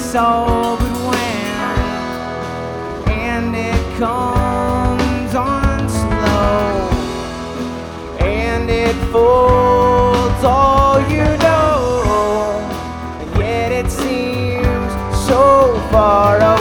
so but when, and it comes on slow, and it folds all you know, and yet it seems so far away.